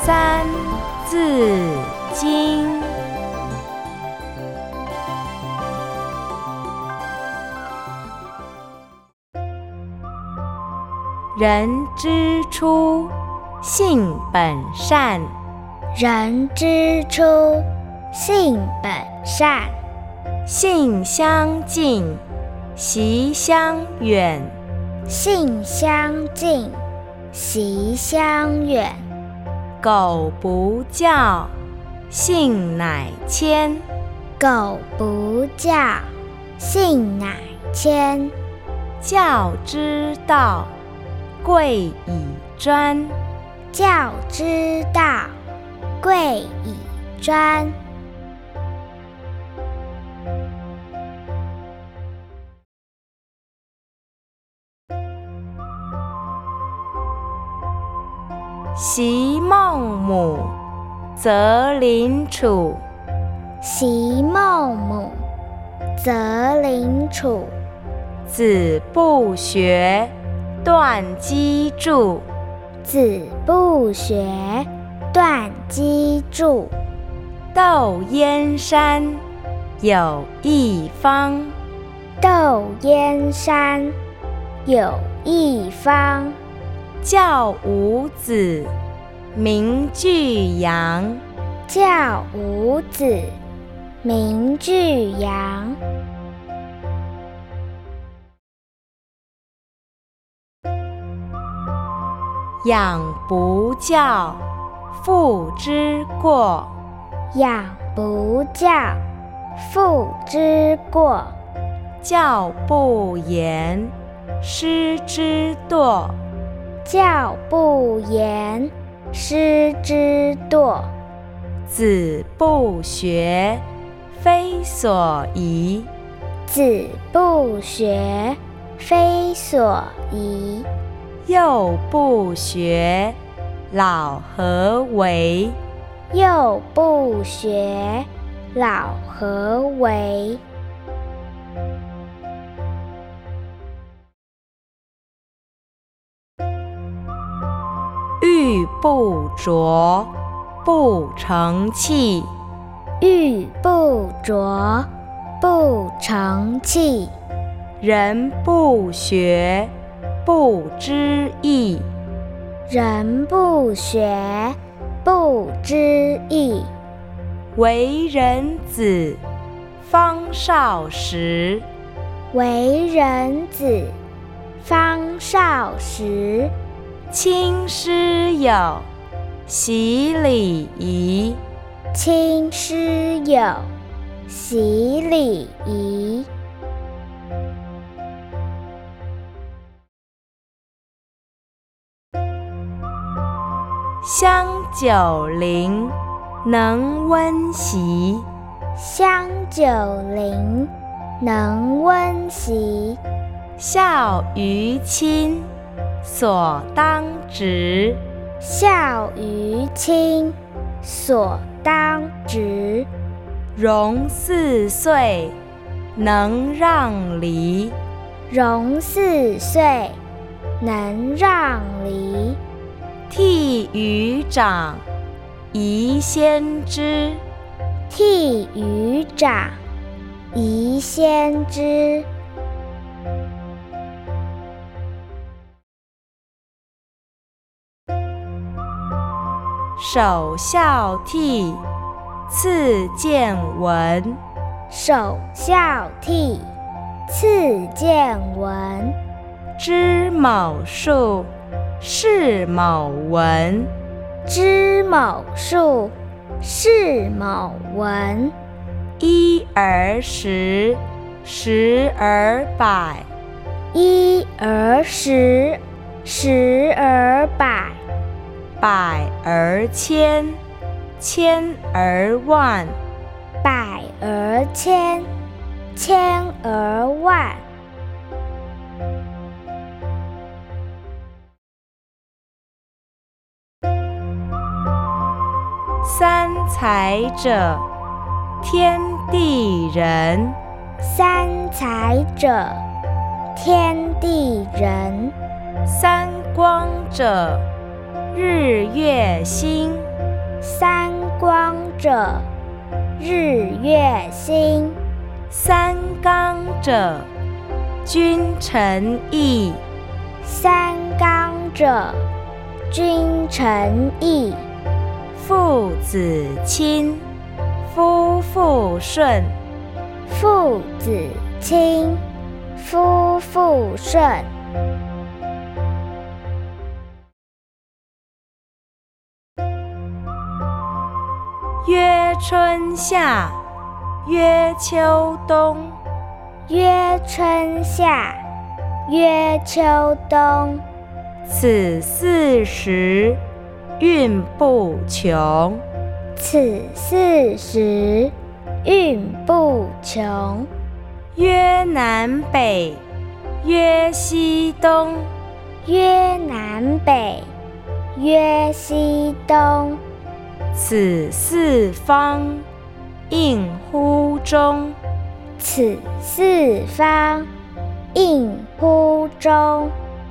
三字经。人之初，性本善。 人之初，性本善。 性相近，习相远。 性相近，习相远。 苟不教，性乃迁。 苟不教，性乃迁。 教之道，贵以专。 教之道，贵以专。 昔孟母，择邻处。 昔孟母，择邻处。 子不学，断机杼。 子不学，断机杼。 窦燕山，有一方。 窦燕山，有一方。 教五子，名俱扬。 教五子，名俱扬。 养不教，父之过。 养不教，父之过。 教不严，师之惰。 教不严，师之惰。 子不学，非所宜。 子不学，非所宜。 幼不学，老何为？ 幼不学，老何为？ 玉不琢，不成器。 玉不琢，不成器。 人不学，不知义。 人不学，不知义。 为人子，方少时。 为人子，方少时。 亲师友，习礼仪。 亲师友，习礼仪。 香九龄，能温席。 香九龄，能温席。 孝于亲，所当执。 孝于亲，所当执。 融4岁，能让梨。 融4岁，能让梨。 悌于长，宜先知。 悌于长，宜先知。 首孝悌，次见闻。 首孝悌，次见闻。 知某数，识某文。 知某数，识某文。 一而十，十而百。 一而十，十而百。 百而千，千而万。 百而千，千而万。 三才者，天地人。 三才者，天地人。 三光者，日月星。 三光者，日月星。 三纲者，君臣义。 三纲者，君臣义。 父子亲，夫妇顺。 父子亲，夫妇顺。 曰春夏，曰秋冬。 曰春夏，曰秋冬。 此四时，运不穷。 此四时，运不穷。 曰南北，曰西东。 曰南北，曰西东。 此四方，应乎中。 此四方，应乎中。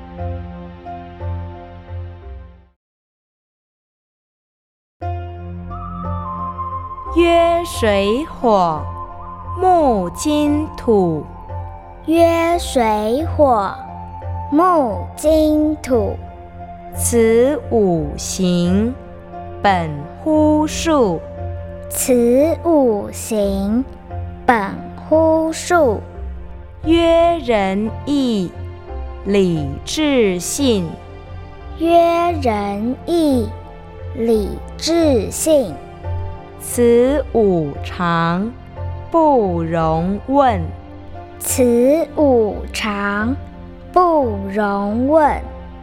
曰水火，木金土。 曰水火，木金土。 此五行，本乎数。 此五行，本乎数。 曰仁义，礼智信。 曰仁义，礼智信。 此五常，不容问。 此五常，不容问。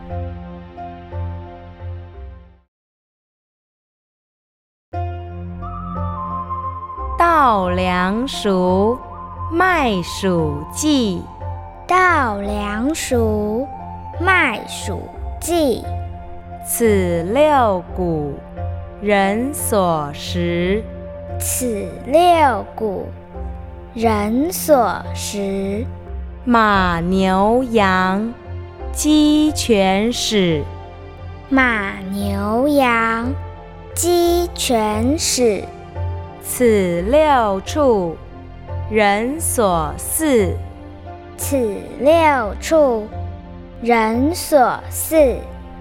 稻粱熟，麦黍稷。 稻粱熟，麦黍稷。 此六谷，人所食。 此六谷，人所食。 马牛羊，鸡犬豕。 马牛羊，鸡犬豕。 此六畜，人所饲。 此六畜，人所饲。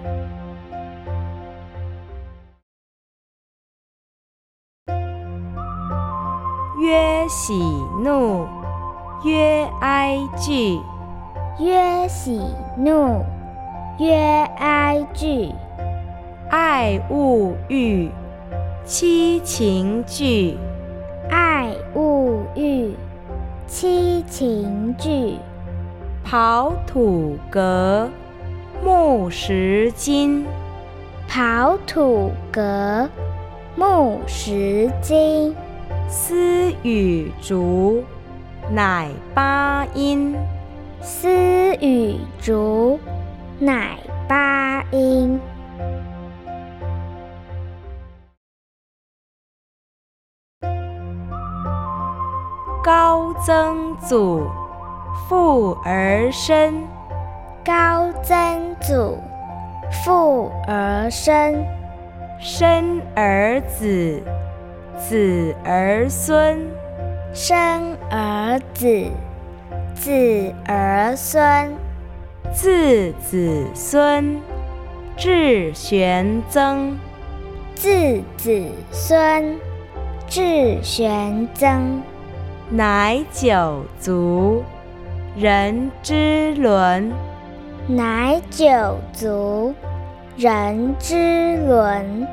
曰喜怒，曰哀惧。 曰喜怒，曰哀惧。 爱恶欲，七情具。 爱恶欲，七情具。 刨土革，木石金。 刨土革，木石金。 丝与竹，乃八音。 丝与竹，乃八音。 高曾祖，父而生。 高曾祖，父而生。 生儿子，子儿孙。 生儿子，子儿孙。 自子孙，至玄曾。 自子孙，至玄曾。 乃九族，人之伦。 乃九族，人之伦。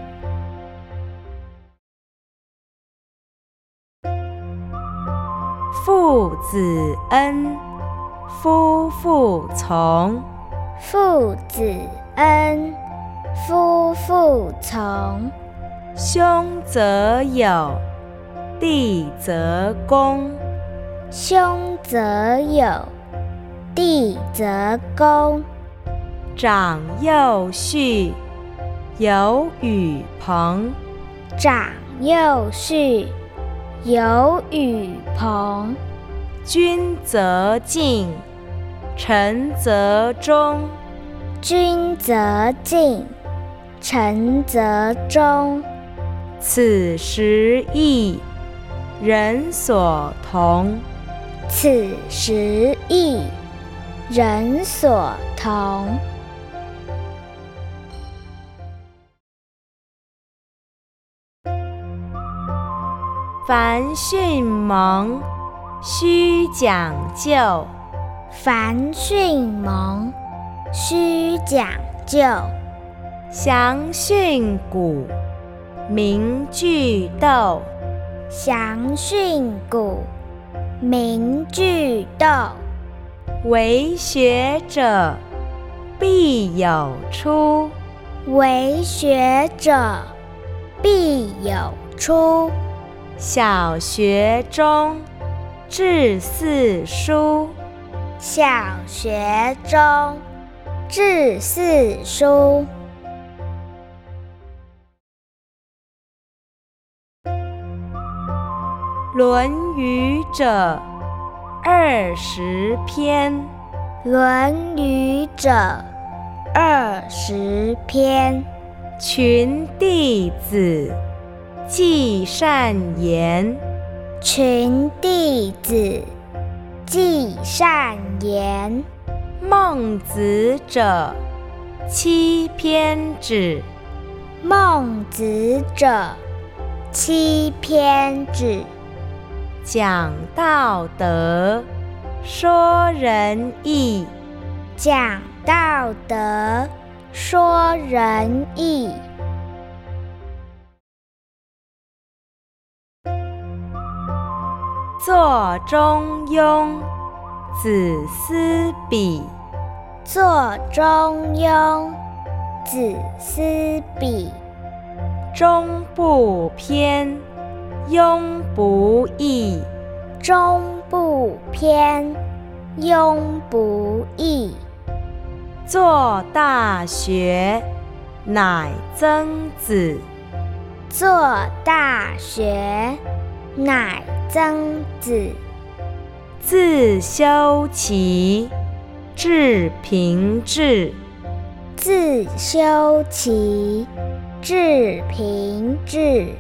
父子恩，夫妇从。 父子恩，夫妇从。 兄则友，弟则恭。 兄则友，弟则恭。 长幼序，有与朋。 长幼序，有与朋。 君则敬，臣则忠。 君则敬，臣则忠。 此时异，人所同。 此时异，人所同。 凡训蒙，须讲究。 凡训蒙，须讲究。 详训诂，明句读。 详训诂，明句读。 为学者，必有初。 为学者，必有初。 小学中，至四书。 小学中，至四书。 论语者20篇。 论语者20篇。 群弟子，记善言。 群弟子，记善言。 孟子者7篇止。 孟子者7篇止。 讲道德，说仁义。 讲道德，说仁义。 作中庸，子思比。 作中庸，子思比。 中不偏，庸不义。 中不偏，庸不义。 作大学，乃曾子。 作大学，乃曾子。 自修齐，至平治。 自修齐，至平治。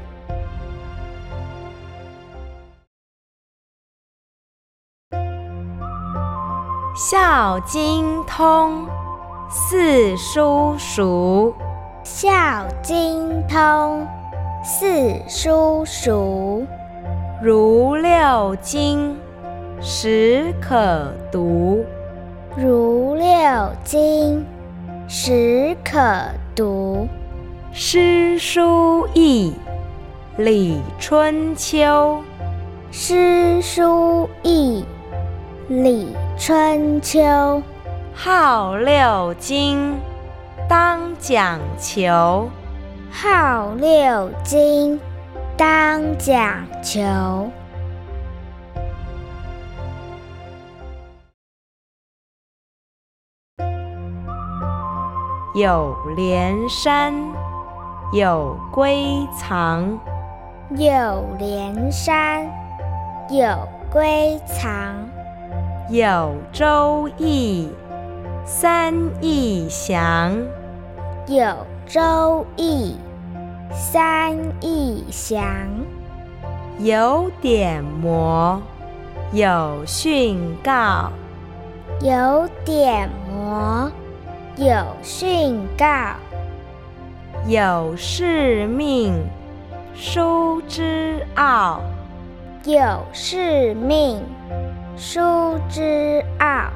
孝经通，四书熟。 孝经通，四书熟。 如六经，始可读。 如六经，始可读。 诗书易，礼春秋。 诗书易，礼春秋。 号六经，当讲求。 号六经，当讲求。 有连山，有归藏。 有连山，有归藏。 有周易，三易详。 有周易，三易详。 有典谟，有训告。 有典谟，有训告。 有誓命，书之奥。 有誓命，书之奥。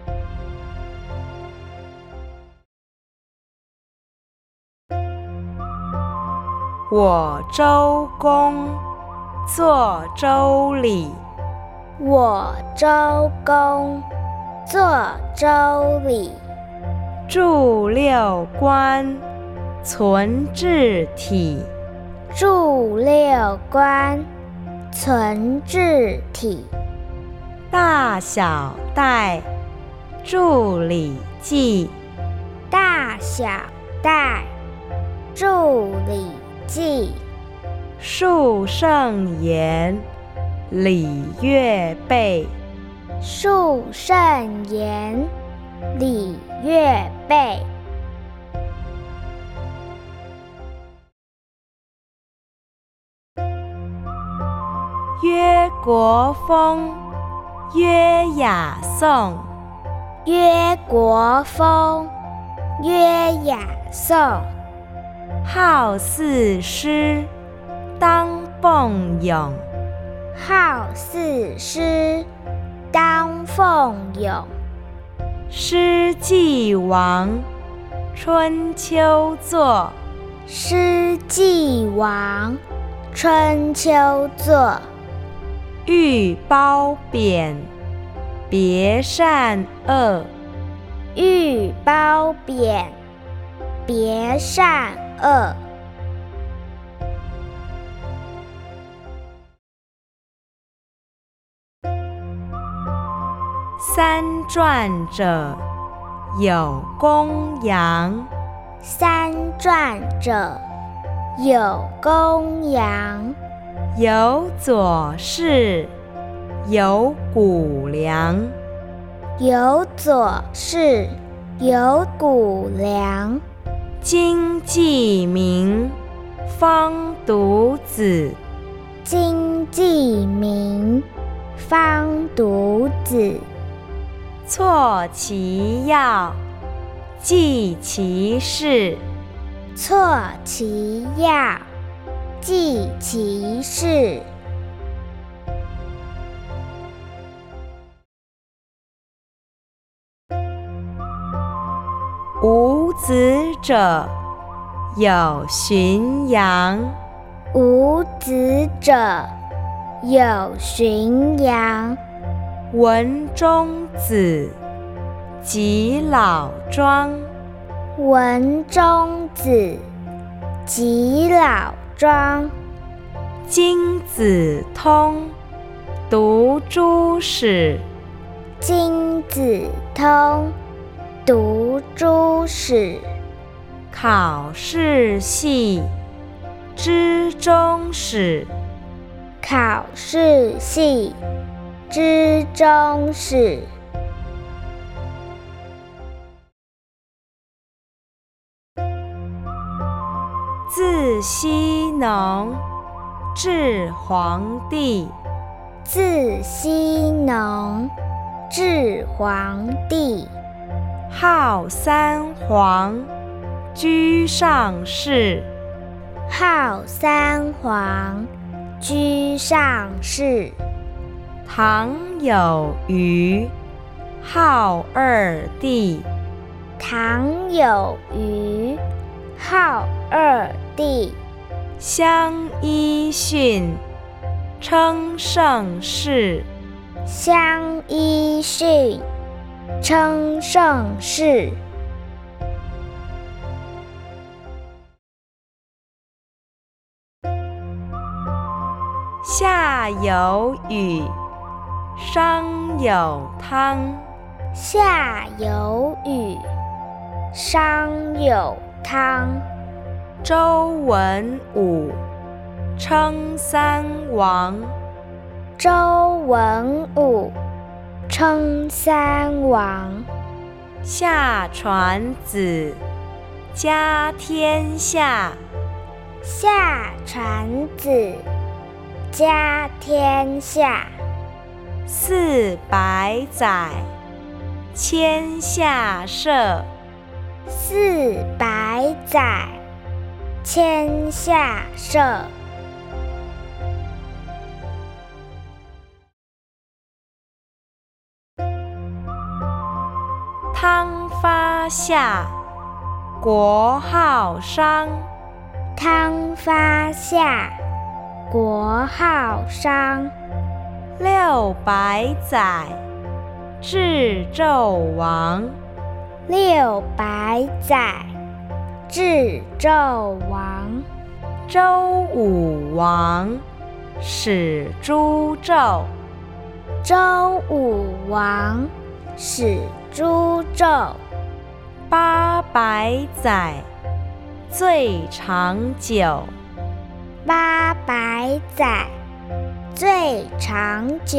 我周公，作周礼。 我周公，作周礼。 著六官，存治体。 著六官，存治体。 大小戴，著礼记。 大小戴，著礼记。 述圣言，礼乐备。 述圣言，礼乐备。 国风，曰雅颂。 曰国风，曰雅颂。 好似诗，当奉咏。 好似诗，当奉咏。 诗既亡，春秋作。 诗既亡，春秋作。 欲褒贬，别善恶。 欲褒贬，别善恶。 三传者，有公羊。 三传者，有公羊。 有左氏，有谷梁。 有左氏，有谷梁。 今既明，方读子。 今既明，方读子。 错其要，记其事。 错其要，记其事。 无子者，有荀扬。 无子者，有荀扬。 文中子，及老庄。 文中子，及老庄。 经子通，读诸史。 经子通，读诸史。 考试细，知终始。 考试细，知终始。 自羲农，至黄帝。 自羲农，至黄帝。 号三皇，居上世。 号三皇，居上世。 唐有虞，号二帝。 唐有虞，号二帝。 相揖逊，称盛世。 相揖逊，称盛世。 夏有禹，商有汤。 夏有禹，商有汤。 周文武，称三王。 周文武，称三王。 夏传子，家天下。 夏传子，家天下。 400载，迁下社。 400载，迁下社。 汤发夏，国号商。 汤发夏，国号商。 600载，至纣王。 600载，至纣王。 周武王，始诛纣。 周武王，始诛纣。 800载，最长久。 800载，最长久。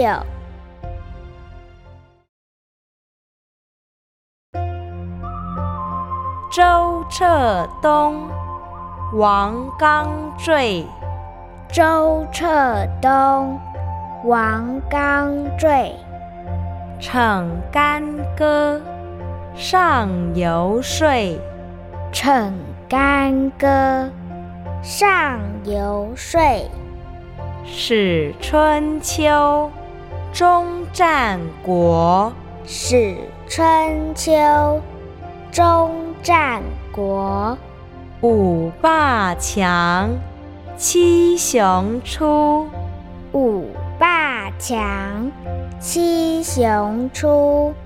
周彻东，王纲坠。 周彻东， 王刚坠。 乘干戈，上游说。 乘干戈，上游说。 使春秋，终战国。 使春秋，终战国。 五霸强，七雄出。 五霸强，七雄出。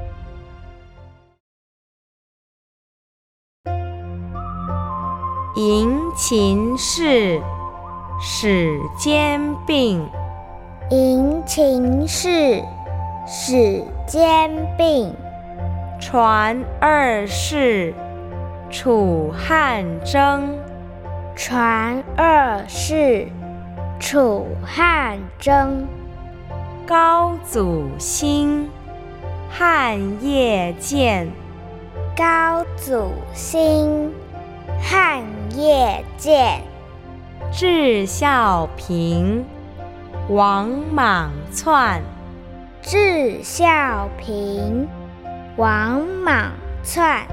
迎秦氏，使兼并。 迎秦氏，使兼并。 传二世，楚汉争。 传二世，楚汉争。 高祖兴，汉业建。 高祖兴，汉业建。 至孝平，王莽篡。 至孝平，王莽篡。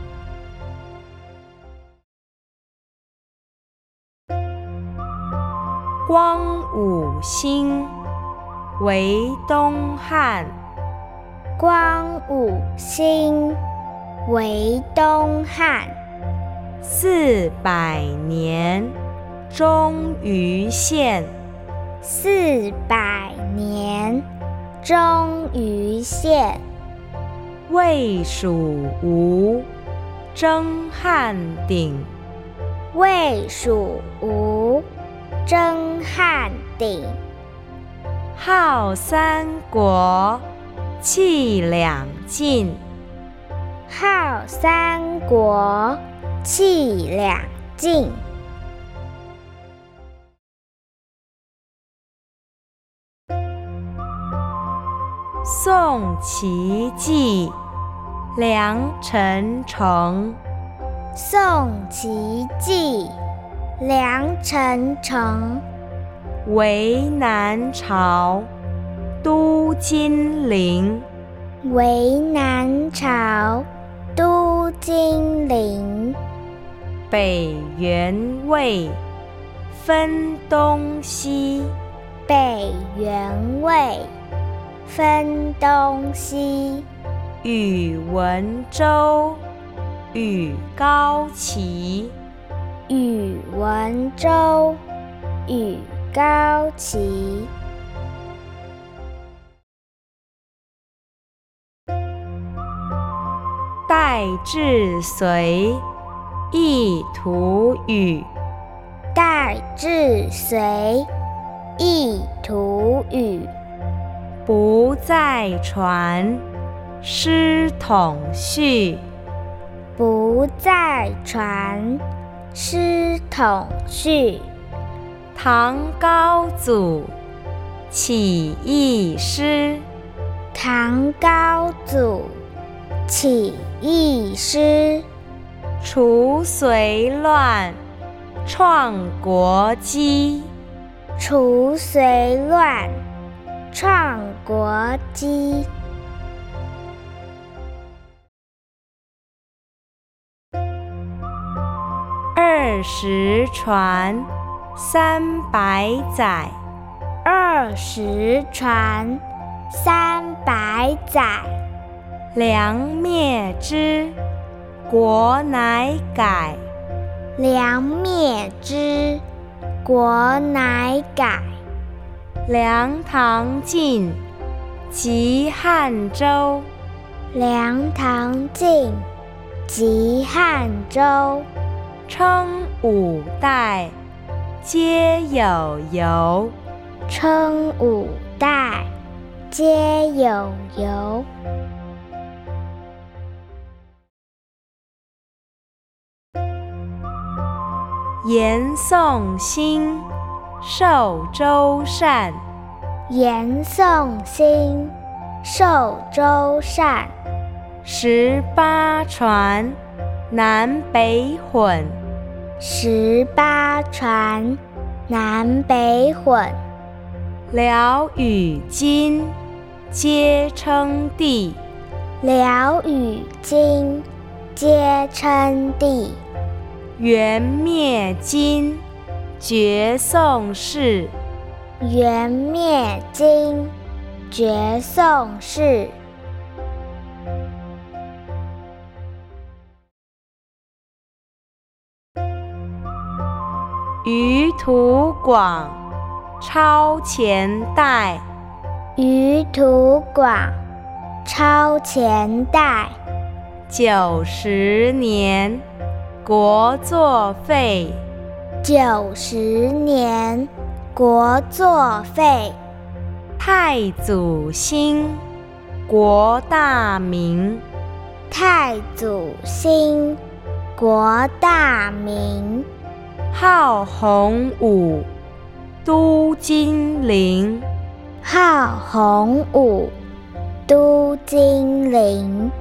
光武兴，为东汉。 光武兴，为东汉。 400年，终于县。 400年，终于县。 魏蜀吴，争汉鼎。 魏蜀吴，争汉鼎。 号三国，气两晋。 号三国，气两晋。 宋齐继，梁陈城。 宋齐继，梁陈城。 为南朝，都金陵。 为南朝，都金陵。 北元魏，分东西。 北元魏，分东西。 宇文周，与高齐。 宇文周，与高齐。 代至隋，一图语。 代至隋，一图语。 不再传，师统序。 不再传，师统序。 唐高祖，起义师。 唐高祖，起义师。 除隋乱，创国基。 除隋乱，创国基。 20传，300载。 20传，300载。 梁灭之，国乃改。 梁灭之，国乃改。 梁唐晋，及汉周。 梁唐晋，及汉周。 称5代，皆有由。 称5代，皆有由。 延宋兴，寿周善。 延宋兴，寿周善。 18传，南北混。18传， 南北混。 辽与今，皆称帝。 辽与今，皆称帝。 元灭金，绝宋氏。 元灭金，绝宋氏。 舆图广，超前代。 舆图广，超前代。 90年，国作废。 90年，国作废。 太祖兴，国大明。 太祖兴，国大明。 号洪武，都金陵。 号洪武，都金陵。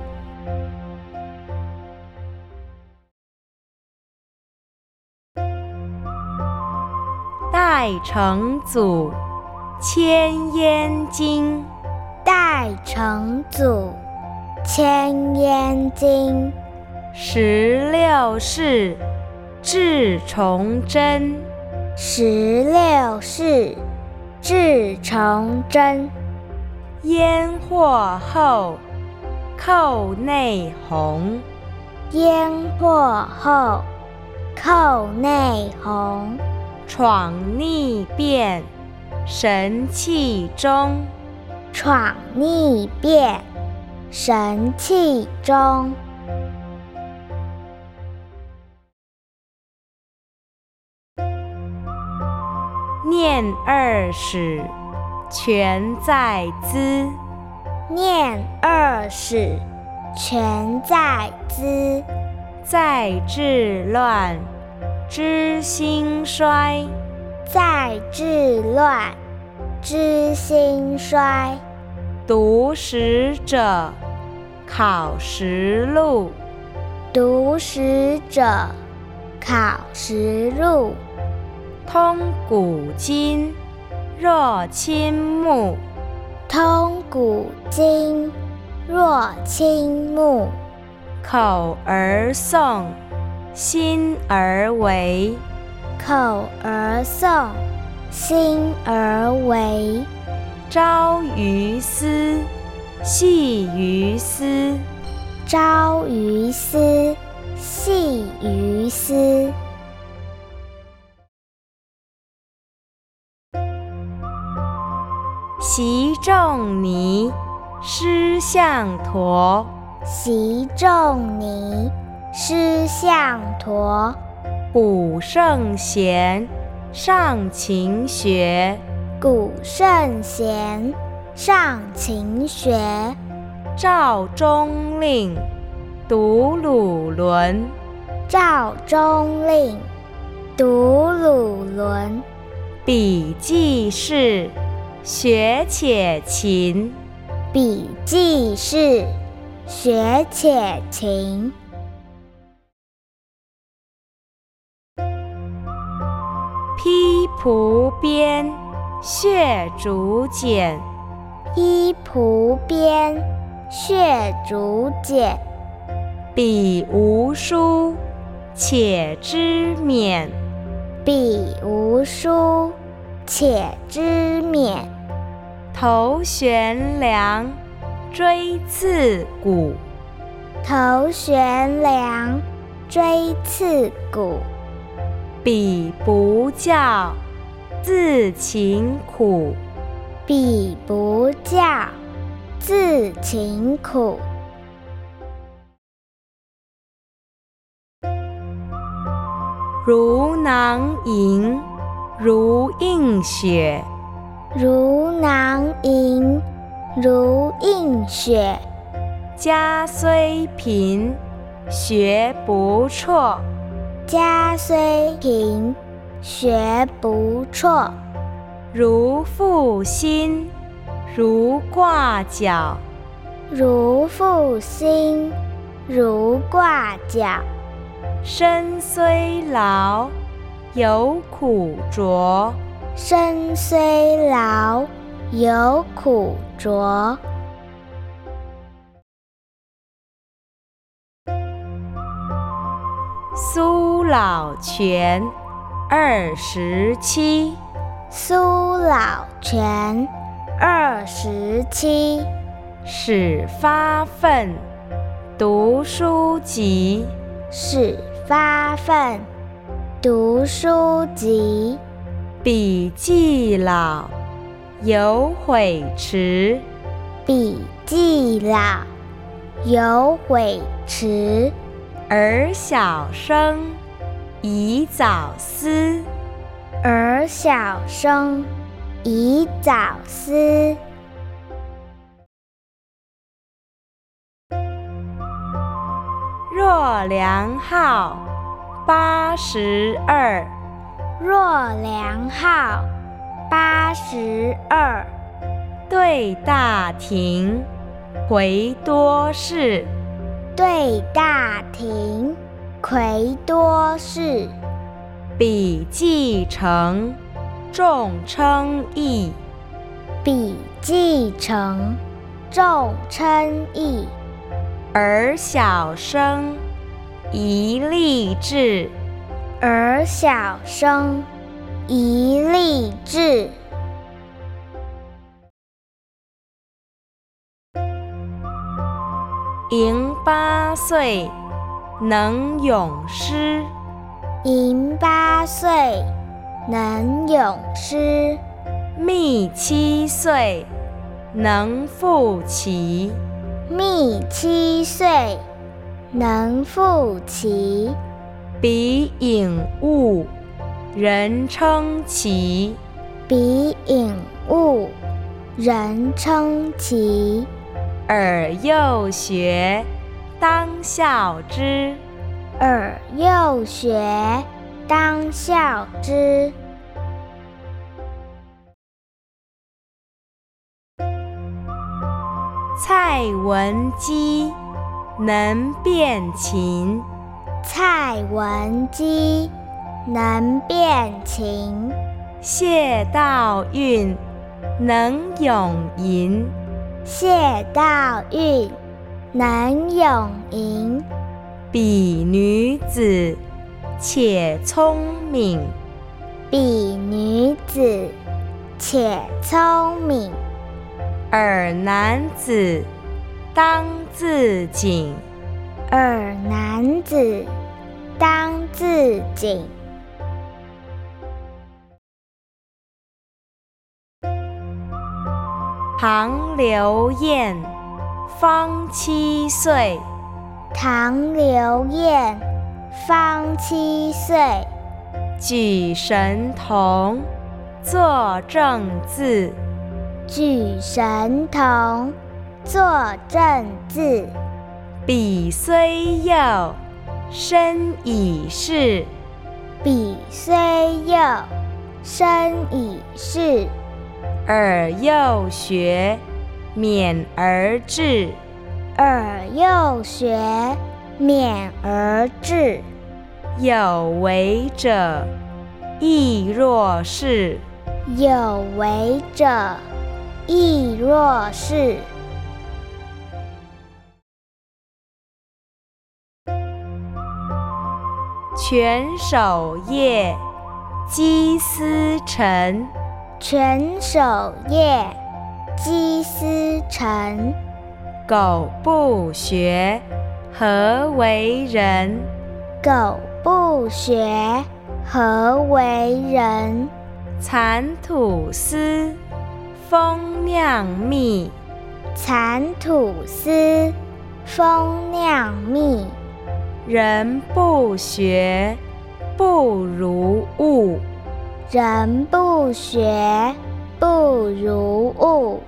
代成祖，千烟经。 代成祖，千烟经。 16世，至崇祯。 16世，至崇祯。 烟祸后，寇内弘。 烟祸后，寇内弘。 闯逆变，神器中。 闯逆变，神器中。 念二史，全在兹。 念二史，全在兹。 在治乱，知兴衰。 在治乱，知兴衰。 读史者，考实录。 读史者，考实录。 通古今，若亲目。 通古今，若亲目。 口而诵，心而为。 口而诵，心而为。 朝于斯，夕于斯。 朝于斯，夕于斯。 习仲尼，师向陀。 习仲尼，师向陀。 古圣贤，上勤学。 古圣贤，上勤学。 赵中令，读鲁伦。 赵中令，读鲁伦。 笔记事，学且勤。 笔记事，学且勤。 披蒲编，血竹简。 披蒲编，血竹简。 彼无书，且知勉。 彼无书，且知勉。 头悬梁，锥刺股。 头悬梁，锥刺股。 彼不教，自勤苦。 彼不教，自勤苦。 如囊萤，如映雪。 如囊萤，如映雪。 家虽贫，学不辍。 家虽贫，学不辍。 如负薪，如挂角。 如负薪，如挂角。 身虽劳，有苦卓。 身虽劳，犹苦卓。 苏老泉27， 苏老泉27， 始发愤，读书籍。 始发愤，读书籍。 笔既老，犹悔迟。 笔既老，犹悔迟。 儿小生，宜早思。 儿小生，宜早思。 若良好82， 若良好82， 对大庭，魁多士。 对大庭，魁多士。 笔既成，众称异。 笔既成，众称异。 儿小生，宜立志。 儿小生，宜立志。 盈8岁，能咏诗。 盈8岁，能咏诗。 密7岁，能复棋。 密7岁，能复棋。 彼颖悟，人称奇。 彼颖悟，人称奇。 尔幼学，当效之。 尔幼学，当效之。 蔡文姬，能辨琴。 蔡文姬，能辨琴。 谢道韫，能咏吟。 谢道韫，能咏吟。 彼女子，且聪明。 彼女子，且聪明。 尔男子，当自警。 尔男子，当自警。 唐刘晏，方7岁。 唐刘晏，方7岁。 举神童，作正字。 举神童，作正字。 彼虽幼，身已仕。 彼虽幼，身已仕。 尔幼学，勉而志。 尔幼学，勉而志。 有为者，亦若是。 有为者，亦若是。 犬守夜，鸡司晨。 犬守夜，鸡司晨。 苟不学，何为人？ 苟不学，何为人？ 蚕吐丝，蜂酿蜜。 蚕吐丝，蜂酿蜜。 人不学，不如物。 人不学，不如物。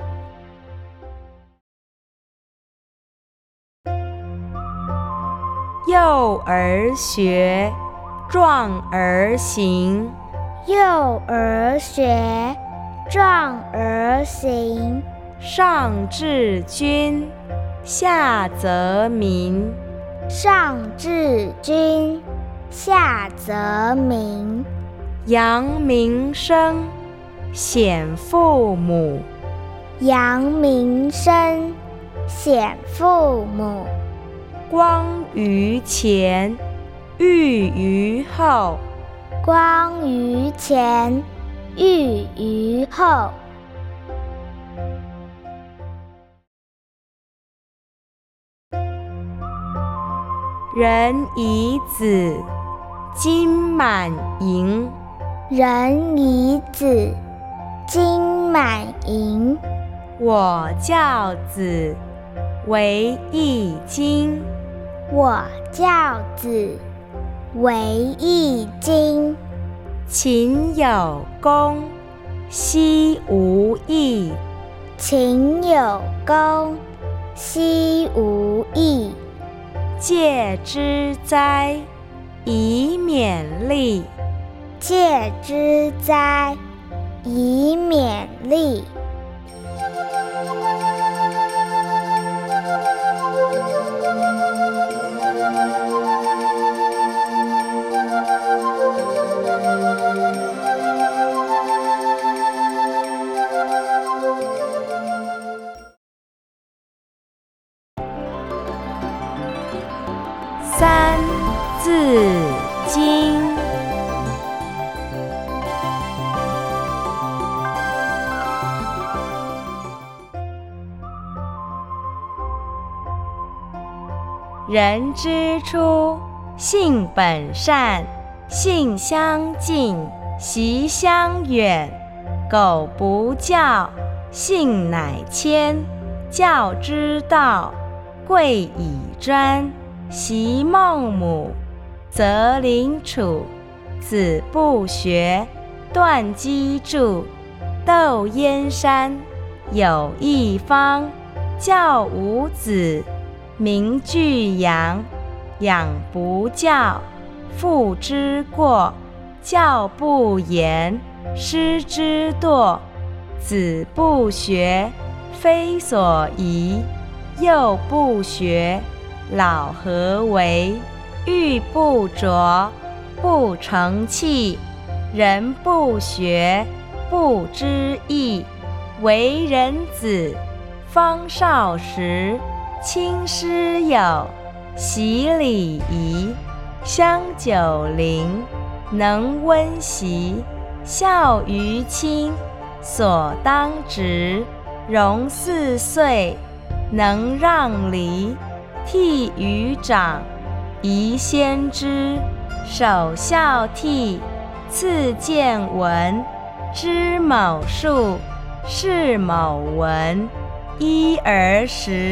幼儿学，壮而行。 幼儿学，壮而行。 上治君，下则民。 上治君，下则民。 扬名声， 显父母。 扬名声，显父母。 光于前，裕于后。 光于前，裕于后。 人以子，金满盈。 人以子，金满盈。 我教子，为一金。 我教子，为一金。 勤有功，兮无益。 勤有功，兮无益。 戒之哉，以勉励。 戒之哉，以勉励。 三字经。人之初，性本善，性相近，习相远。苟不教，性乃迁。教之道，贵以专。习孟母，择邻处。子不学，断机杼。窦燕山，有一方。教五子，名俱扬。养不教，父之过。教不严，师之惰。子不学，非所宜。幼不学，老何为？玉不琢，不成器。人不学，不知义。为人子，方少时。亲师友，习礼仪。香九龄，能温席。孝于亲，所当执。融4岁，能让梨。悌于长，宜先知。首孝悌，次见闻。知某数，识某文。1而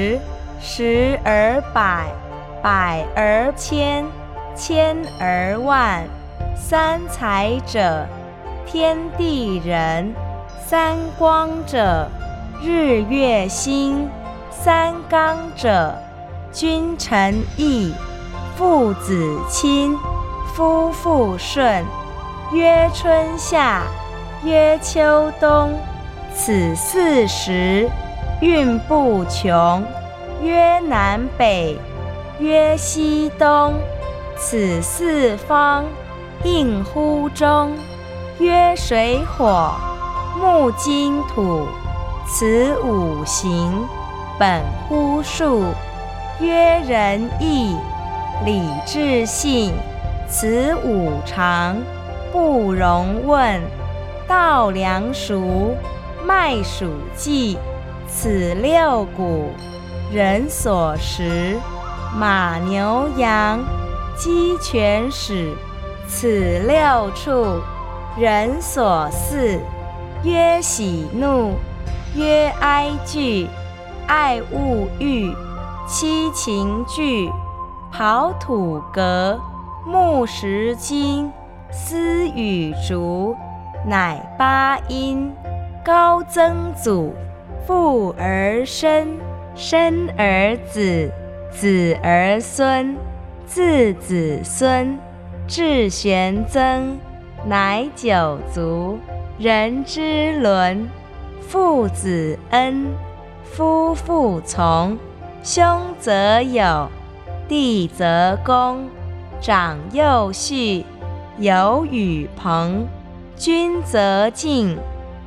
10，10而百，百而千，千而万。三才者，天地人。三光者，日月星。三纲者，君臣义。父子亲，夫妇顺。曰春夏，曰秋冬。此4时，运不穷。曰南北，曰西东。此4方，应乎中。曰水火，木金土。此5行，本乎数。曰仁义，礼智信。此5常，不容紊。稻粱菽，麦黍稷。此6谷，人所食。马牛羊，鸡犬豕。此6畜，人所饲。曰喜怒，曰哀惧。爱恶欲，七情具。刨土革，木石金。丝与竹，乃8音。高曾祖，父而身。身而子，子而孙。自子孙，至玄曾，乃9族。人之伦，父子恩。夫妇从，兄则友，弟则恭。长幼序，友与朋。君则敬，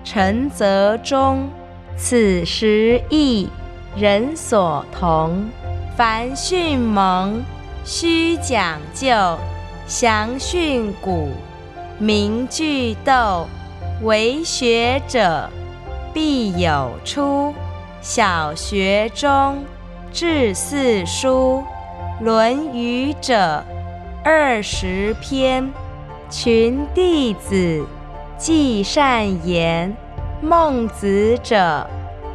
陈泽中。此时异人所同，凡训蒙，须讲究，详训诂，明句读，为学者必有出。小学中，至四书，《论语》者20篇，群弟子记善言。孟子者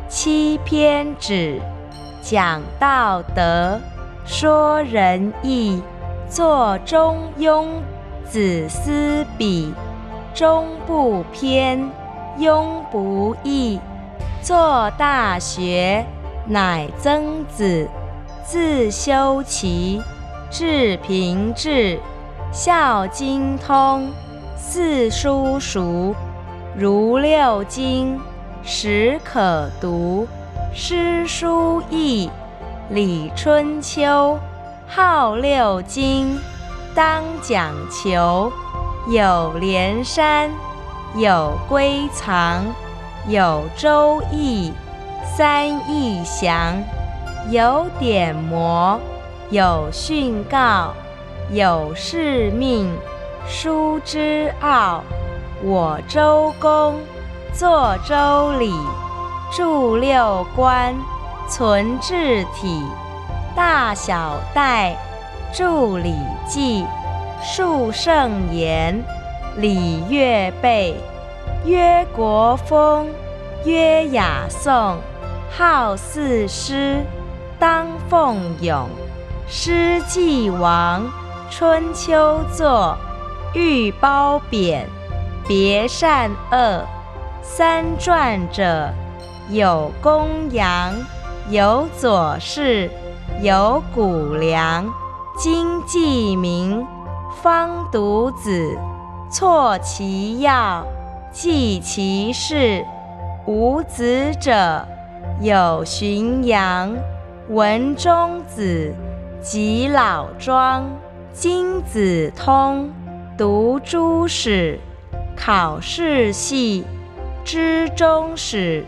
7篇止，讲道德，说仁义，作中庸。子思比，中不偏，庸不倚。作大学，乃曾子。自修齐，至平治，孝经通，四书熟，如六经，实可读。诗书易，礼春秋，号六经，当讲求。有连山，有归藏，有周易，三义详。有典谟，有训告，有誓命，书之奥。我周公，作周礼，著六官，存治体。大小戴，著礼记，述圣言。礼乐备，曰国风，曰雅颂。号四诗，当奉咏。诗既亡，春秋作，欲褒贬，别善恶。三传者，有公羊，有左氏，有谷梁。今记名，方读子，错其要，记其事。无子者，有荀扬、文中子及老庄。今子通，读诸史，考世系，知终始。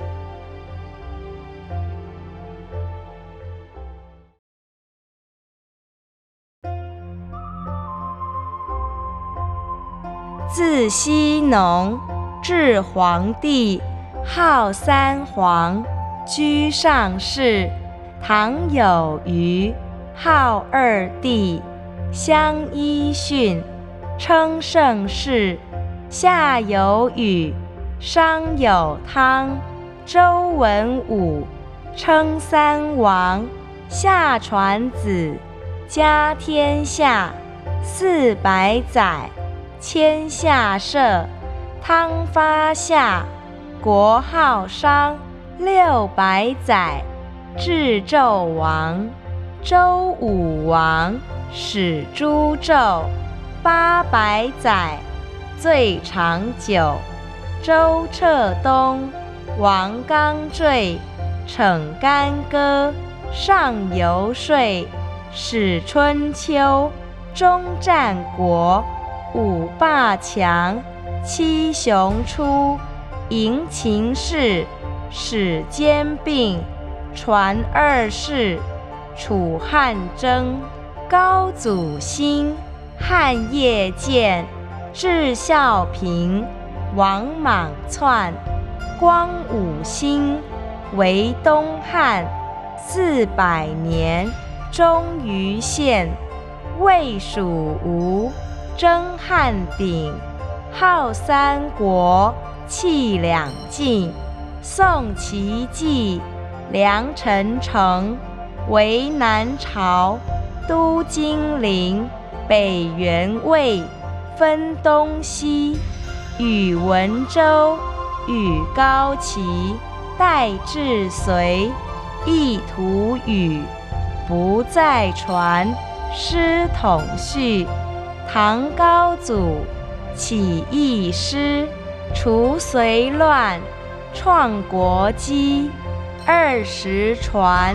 自羲农至黄帝，号三皇，居上世。唐有虞，号二帝，相揖逊，称盛世。夏有禹，商有汤，周文武，称三王。夏传子，家天下，400载，迁夏社。汤发夏，国号商，600载，至纣王。周武王，始诛纣，800载，最长久。周彻东，王刚坠，惩干戈，上游说，始春秋，终战国。5霸强，7雄出，迎秦氏，始兼并，传2世。楚汉争，高祖兴，汉业建，至孝平，王莽篡。光武兴，为东汉，400年，终于县。魏蜀吴，争汉鼎，号三国，弃两晋。宋齐继，梁陈城，为南朝，都金陵，北元魏，分东西。宇文周，禹高齐，代至隋，一图语，不再传，师统序。唐高祖，起义师，除隋乱，创国基。20传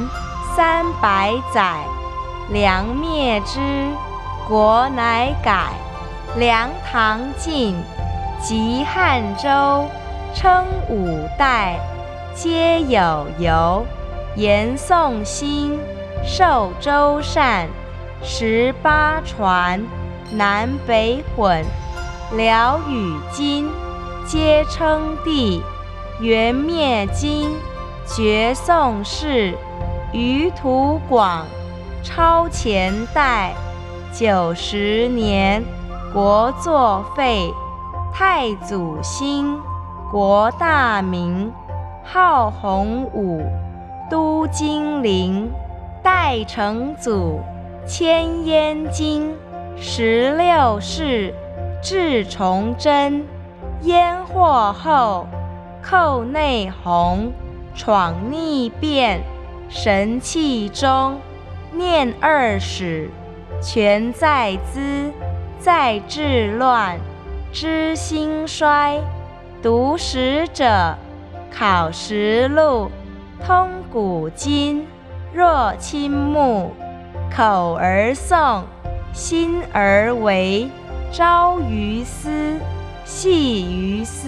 ，300载，梁灭之，国乃改。梁唐晋，及汉周， 称五代，皆有由。言宋兴，受周善，18传，南北混。辽与金，皆称帝。元灭金，绝宋氏。余土广，超前代。90年，国作废。太祖兴，国大明，号洪武，都金陵。代成祖，迁燕京。16世，至崇祯。燕祸后，寇内荥，闯逆变。神器中，念二史。权在兹，在治乱。知兴衰，读史者，考实录，通古今。若亲目，口而诵，心而为。朝于斯，夕于斯。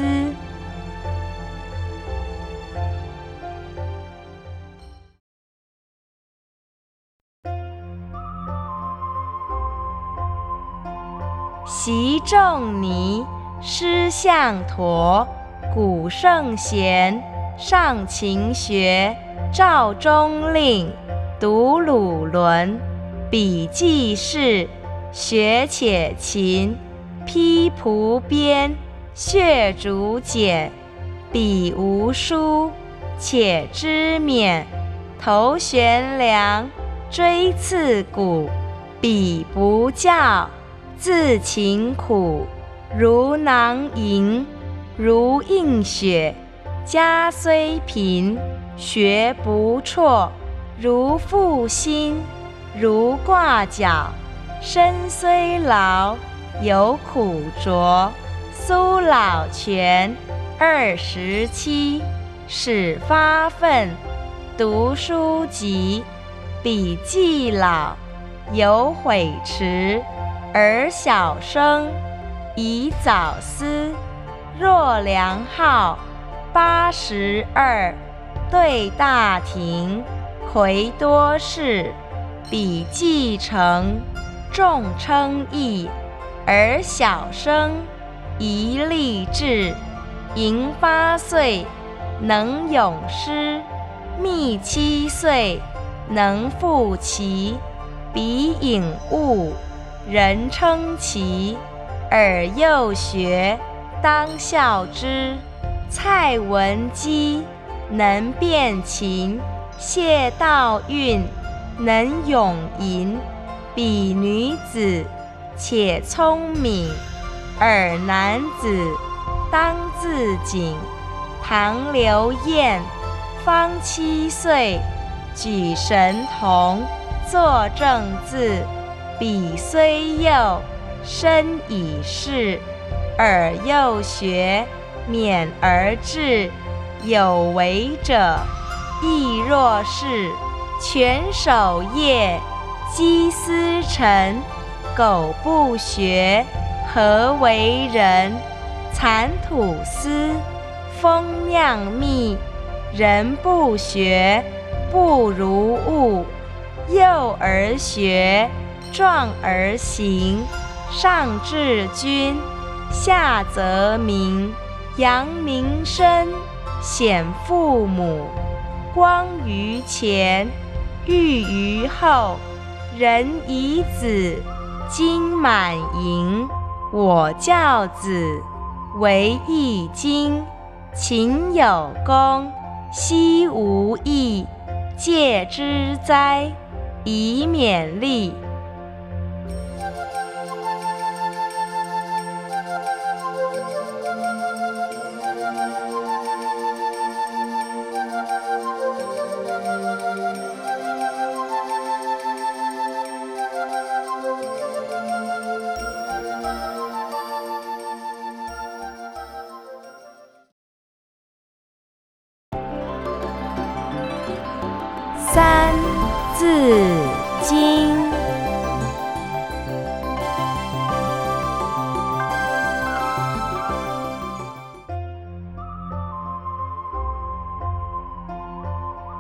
习仲尼，师向陀。古圣贤，上勤学。赵中令，读鲁伦。笔记事，学且勤。披蒲编，血竹简。笔无书，且知勉。头悬梁，锥刺股。笔不教，自勤苦。如囊萤，如映雪。家虽贫，学不辍。如负薪，如挂角。身虽老，有苦卓。苏老泉，27，始发愤。读书籍，笔记老。有悔迟，而小生，宜早思。若良号，82，对大廷。魁多士，笔记成。众称异，而小生，宜立志。盈8岁，能咏诗。密7岁，能赋棋。笔引物，人称奇。尔幼学，当效之。蔡文姬，能辨琴。谢道韫，能咏吟。彼女子，且聪明。尔男子，当自警。唐刘晏，方7岁，举神童。作正字，彼虽幼，身已仕。尔幼学，勉而志。有为者，亦若是。全守业，积思沉。苟不学，何为人？蚕吐丝，蜂酿蜜。人不学，不如物。幼而学，壮而行。上治军，下则民。扬名声，显父母。光于前，裕于后。人以子，金满盈。我教子，为易经。勤有功，昔无益。戒之哉，以勉励。三字经。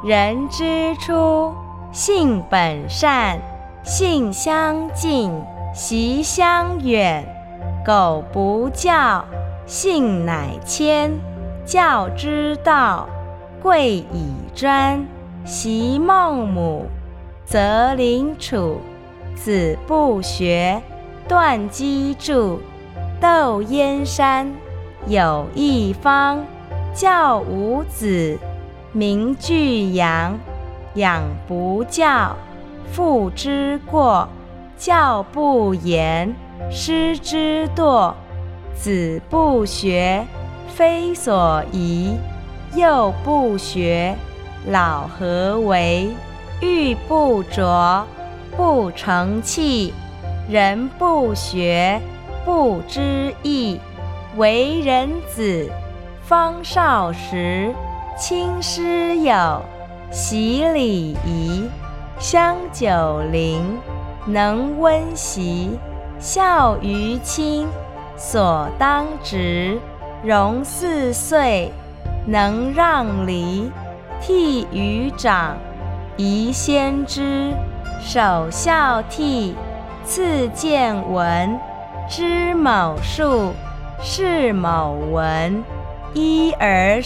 人之初，性本善，性相近，习相远。苟不教，性乃迁。教之道，贵以专。习孟母，择邻处。子不学，断机杼。窦燕山，有一方。教五子，名俱扬。养不教，父之过；教不严，师之惰。子不学，非所宜。幼不学，老何为？玉不琢，不成器。人不学，不知义。为人子，方少时，亲师友，习礼仪。香九龄，能温席。孝于亲，所当执。融4岁，能让梨。悌于长，宜先知。首孝悌，次见闻。知某数，识某文。1而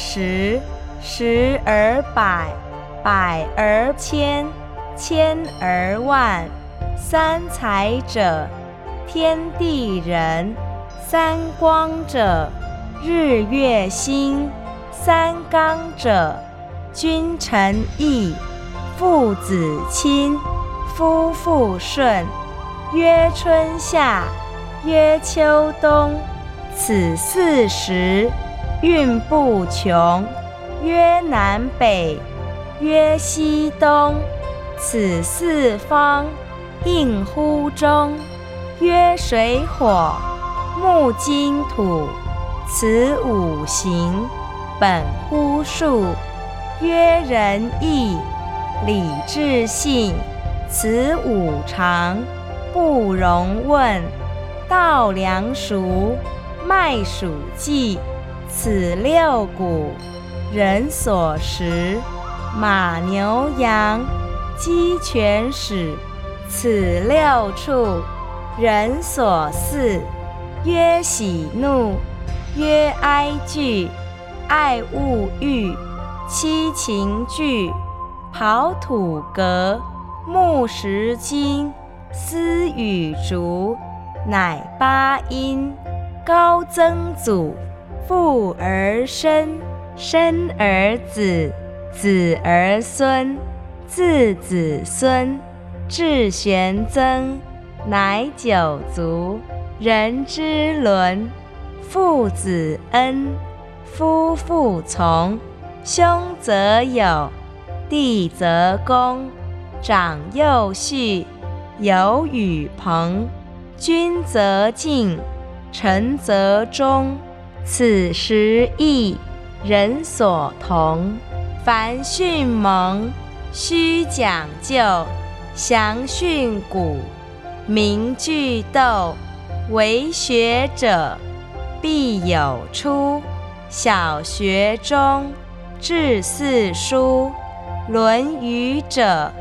10，10而百，百而千，千而万。三才者，天地人。三光者，日月星。三纲者，君臣义。父子亲，夫妇顺。曰春夏，曰秋冬。此4时，运不穷。曰南北，曰西东。此4方，应乎中。曰水火，木金土。此5行，本乎数。曰仁义，礼智信。此5常，不容问。稻粱菽，麦黍稷。此6谷，人所食。马牛羊，鸡犬豕。此6畜，人所饲。曰喜怒，曰哀惧。爱恶欲，七情具。刨土革，木石金。丝与竹，乃8音。高曾祖，父而身。身而子，子而孙。自子孙，至玄曾，乃9族。人之伦，父子恩。夫妇从，兄则友，弟则恭。长幼序，友与朋。君则敬，臣则忠。此时义，人所同。凡训蒙，须讲究。详训诂，明句读。为学者，必有初。小学中，至4书。论语者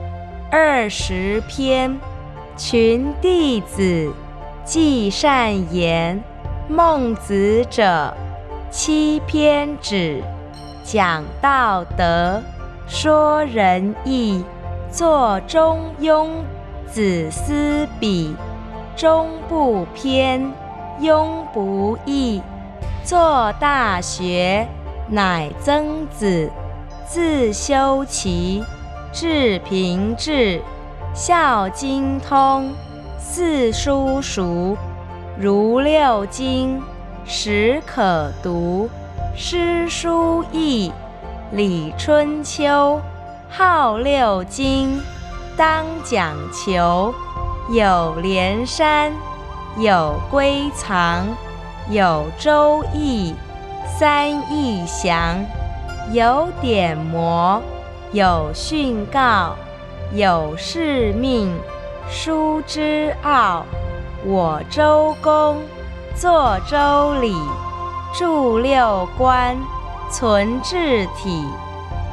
，20篇。群弟子，记善言。孟子者，7篇止。讲道德，说仁义。作中庸，子思笔。中不偏，庸不义。作大学，乃曾子。自修齐，至平治。孝经通，四书熟。如六经，始可读。诗书易，礼春秋。号六经，当讲求。有连山，有归藏，有周易，三义详。有典谟，有训告，有誓命。书之奥，我周公作周礼，著六官，存治体。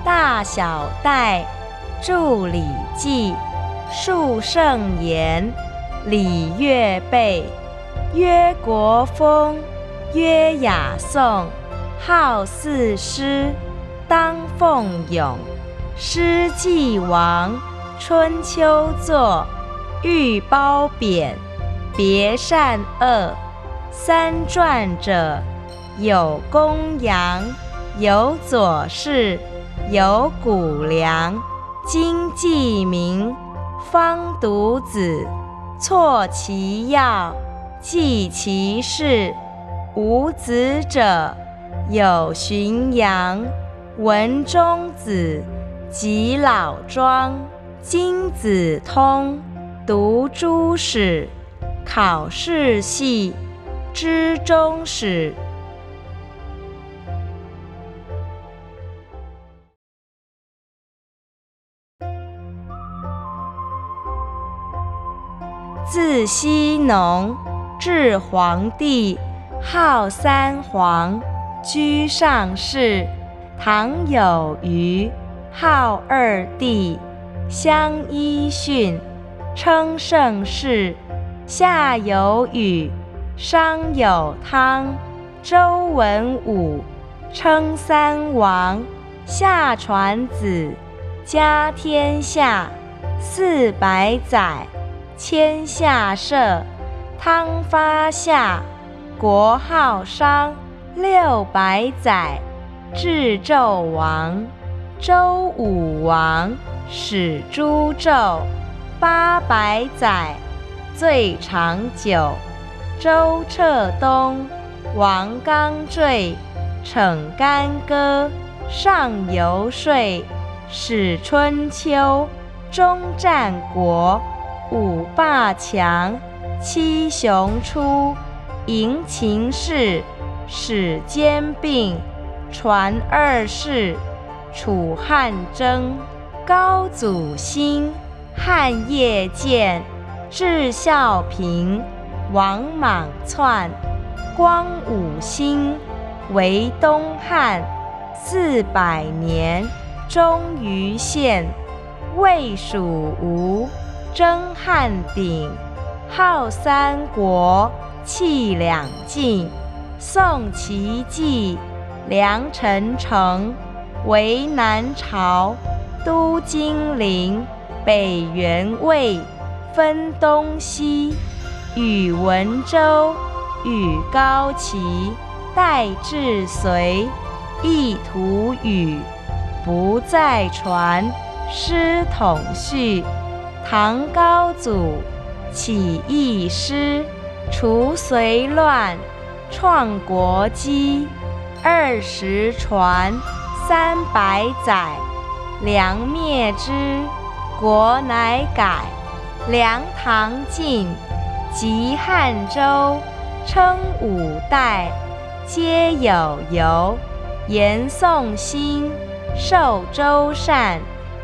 大小戴，著《礼记》，述圣言，礼乐备。曰国风，曰雅颂，好四诗，当奉咏。诗既亡，春秋作，欲褒贬，别善恶。三传者，有公羊，有左氏，有谷梁。今记名，方读子，错其要，记其事。无子者，有荀扬、文中子及老庄。今子通，读诸史，考世系，知终始。自羲农至黄帝，号三皇，居上世。唐有虞，号二帝，相揖逊，称盛世。夏有禹，商有汤，周文武，称三王。夏传子，家天下，400载，迁夏社。汤发夏，国号商，600载，至纣王。周武王，始诛纣，800载，最长久。周彻东，王纲坠，惩干戈，上游说，始春秋，终战国。5霸强，7雄出，迎秦氏，始兼并，传2世。楚汉争，高祖兴，汉业建，至孝平，王莽篡。光武兴，为东汉，400年，终于县。魏蜀吴，争汉鼎，号三国，气两晋。宋齐继，梁陈城，为南朝，都金陵，北元魏，分东西。宇文周，禹高齐，代至隋，一图语，不再传，师统序。唐高祖，起义师，除隋乱，创国基。20传，300载，梁灭之，国乃改。梁唐晋，及汉周，称5代，皆有由。延宋兴，受周禅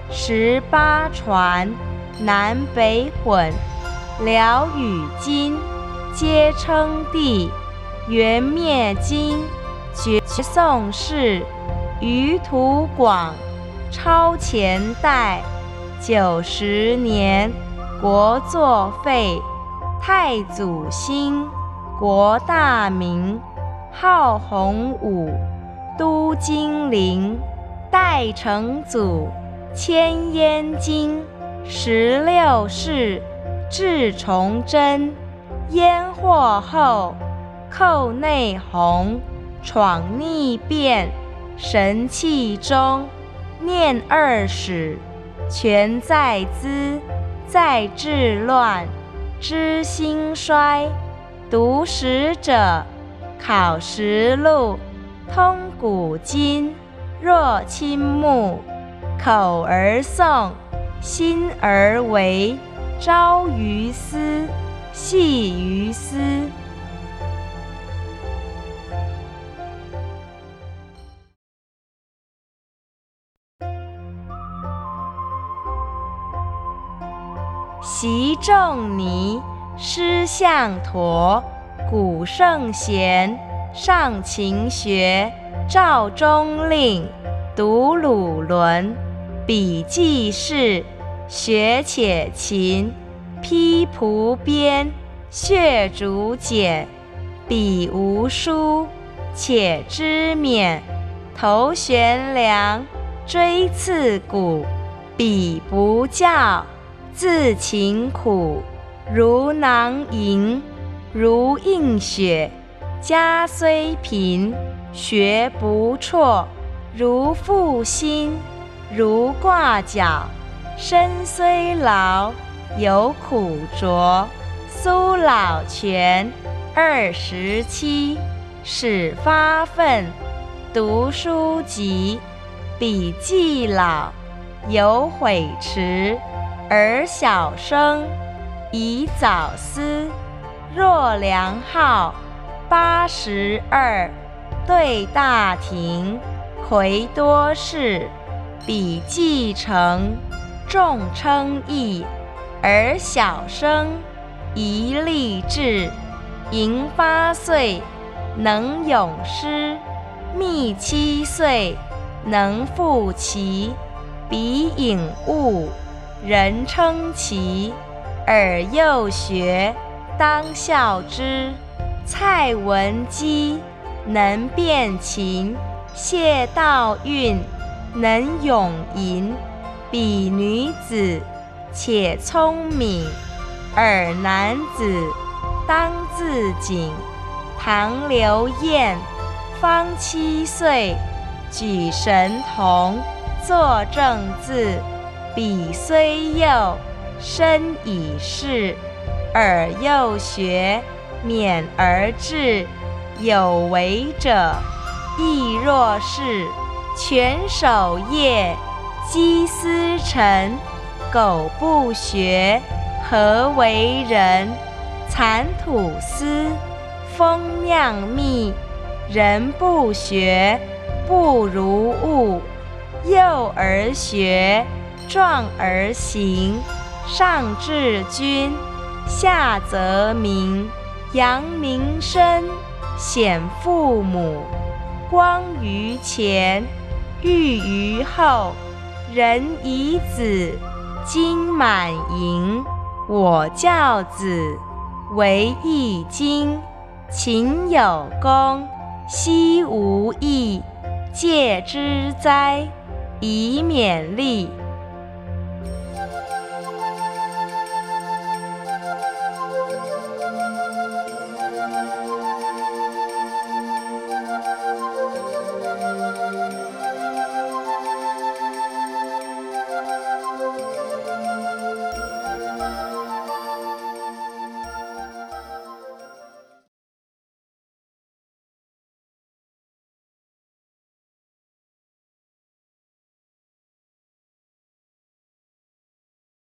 ，18传，南北混。辽与金，皆称帝。元灭金，绝宋氏。余土广，超前代。90年，国作废。太祖兴，国大明，号洪武，都金陵。代成祖，迁燕京。16世，至崇祯。燕祸后，寇内弘，闯逆变，神器中。念2史，权在兹，在治乱，知兴衰。读史者，考实录，通古今，若亲目。口而诵，心而为，朝于斯，夕于斯。习仲尼，师向陀，古圣贤，上勤学，赵中令。 读鲁伦，笔记事，学且勤。披蒲鞭，血竹简。笔无书，且知勉。头悬梁，锥刺股。彼不教，自勤苦。如囊萤，如映雪。家虽贫，学不辍。如负薪，如挂角。身虽老，有苦卓。苏老泉27，始发愤。读书籍，笔记老。有悔迟，而小生。宜早思，若良好。82，对大庭。魁多士，笔记成。众称异，而小生。宜立志。盈8岁，能咏诗。密7岁，能赋棋。彼颖悟，人称奇。尔幼学，当效之。蔡文姬，能辨琴。谢道韫，能咏吟。彼女子，且聪明。尔男子，当自警。唐刘晏，方7岁，举神童。作正字。彼虽幼，身已仕。尔幼学，勉而志。有为者，亦若是。犬守夜，鸡司晨。苟不学，何为人？蚕吐丝，蜂酿蜜。人不学，不如物。幼而学，壮而行。上治军，下则民。扬名声，显父母。光于前，裕于后。人以子，金满盈。我教子，为易经。勤有功，希无益。戒之哉，以勉励。